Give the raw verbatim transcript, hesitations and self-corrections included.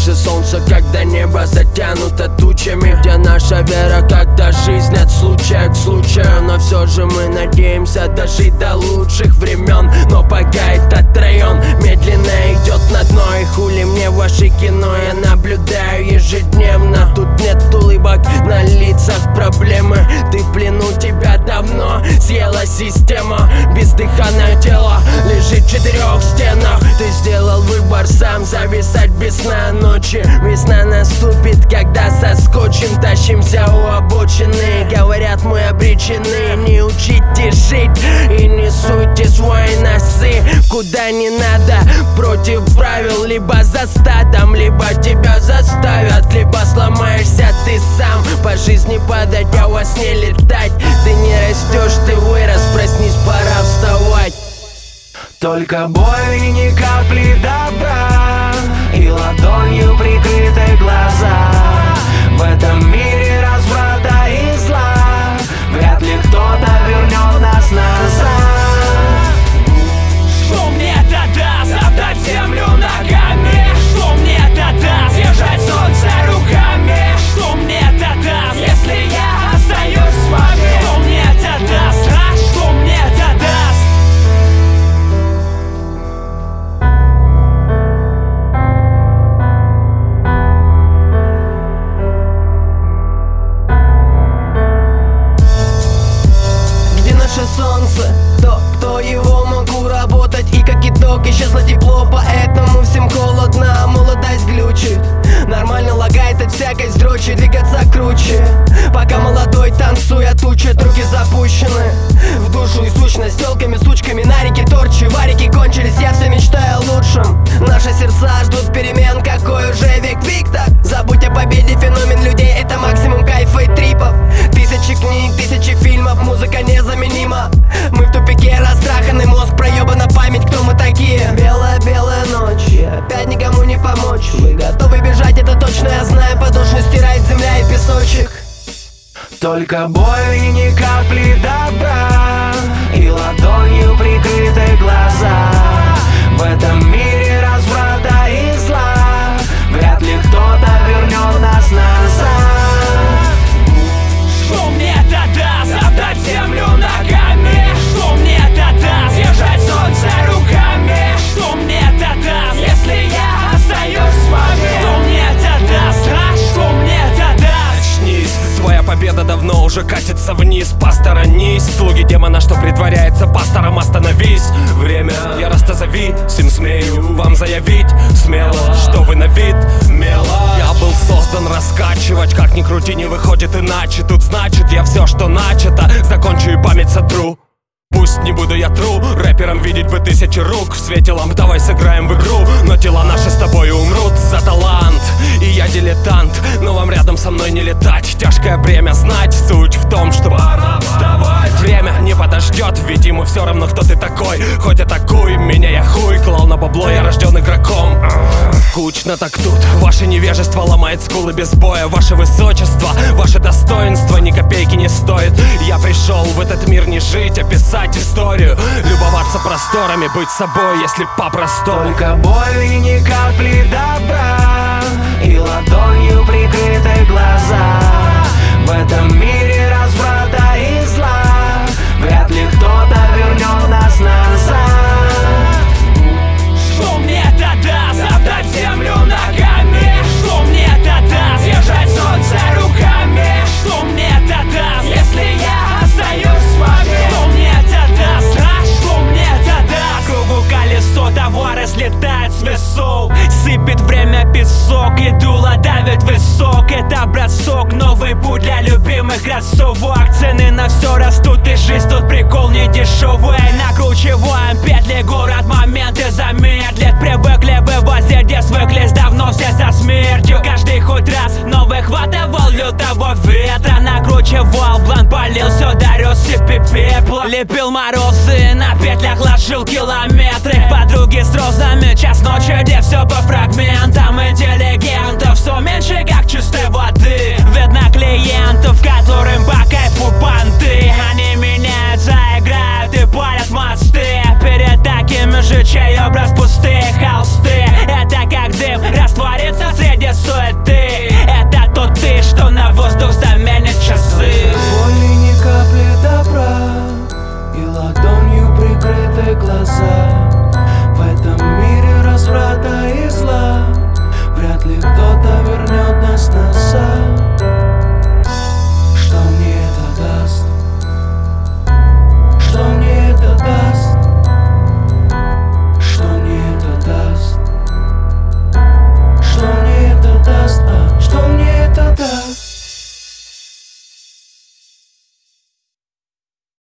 наше солнце, когда небо затянуто тучами? Где наша вера, когда жизнь от случая к случаю? Но все же мы надеемся дожить до лучших времен. Но пока этот район медленно идет на дно. И хули мне ваше кино, я наблюдаю ежедневно. Тут нет улыбок, на лицах проблемы. Ты в плену, тебя давно съела система. Бездыханное тело лежит в четырех стенах. Ты сделал выбор сам, зависать без сна ночи. Весна наступит, когда соскочим, тащимся у обочины. Говорят, мы обречены, не учите жить и не суйте свои носы куда не надо, против правил. Либо за стадом, либо тебя заставят, либо сломаешься ты сам. По жизни падать, а во сне летать. Ты не растешь, ты вырос, проснись, пора вставать. Только боль и ни капли добра, и ладонью прикрыты глаза. В этом мире разврата и зла вряд ли кто-то вернет нас назад. Что мне это даст? Отдать землю ногами? Что мне это даст? Держать солнце руками? Что мне это даст, если я остаюсь с вами? Что мне это даст? А что мне это даст? Солнце, кто, кто его могу работать? И как итог исчезло тепло, поэтому всем холодно. Молодость глючит, нормально лагает от всякой строчи. Двигаться круче, пока молодой танцуя тучат, руки запущены в душу и сущность. Телками, сучками на реке торчи, варики кончились, я все мечтаю о лучшем. Наши сердца ждут перемен, какой уже век Виктор. Забудь о победе, феномен людей, это максимум кайфа и трипов. Тысячи книг, тысячи фильмов, музыка незаменима. Мы в тупике, растраханный мозг, проебана память, кто мы такие. Белая-белая ночь, и опять никому не помочь. Вы готовы бежать, это точно я знаю, подошву стирает земля и песочек. Только боль и ни капли добра, и ладонью прикрыты глаза. В этом мире разврата и зла вряд ли кто-то вернет нас назад. Что мне это даст? Отдать землю ногами? Что мне это даст? Держать солнце руками? Что мне это даст, если я остаюсь с вами? Что мне это даст? А что мне это даст? Очнись, твоя победа давно уже катится вниз. Посторонись, слуги демона, что притворяется пастором, остановись. Время яростно зависим, смею вам заявить смело, что вы на вид мелочь. Я был создан раскачивать, как ни крути, не выходит иначе. Тут значит я все, что начато, закончу и память сотру. Пусть не буду я тру, рэпером видеть бы тысячи рук. В свете ламп давай сыграем в игру, но тела наши с тобой умрут за талант. И я дилетант, но вам рядом со мной не летать. Тяжкое бремя знать, суть в том, что пора вставать. Время не подождет, ведь ему все равно, кто ты такой. Хоть атакуй меня, я хуй, клал на бабло, я рожден игроком. Скучно так тут, ваше невежество ломает скулы без боя. Ваше высочество, ваше достоинство ни копейки не стоит. Я пришел в этот мир не жить, а писать историю, любоваться просторами, быть собой, если по-простому. Только боль и ни капли добра, и ладонью прикрыты глаза. В этом мире разврата и зла вряд ли кто-то вернет нас назад. Что мне это даст? Отдать землю ногами? Что мне это даст? Держать солнце руками? Что мне это даст, если я остаюсь с вами? Что мне это даст? А что мне это даст? Кругу колесо, товары слетают с весов. Сыпет время песок, и дуло давит высок. Это бросок, новый путь для любимых кроссовок. Цены на все растут, и жизнь тут прикол не дешевый. Накручиваем петли, город моменты замедлит. Привыкли вывозить, где свыклись давно все со смертью. Каждый хоть раз новый хватывал лютого ветра. Накручивал план, полил сюда россыпи пепла. Лепил морозы, на петлях ложил километры. Подруги с розами, час ночи, где все по фрагментам. Интеллигентов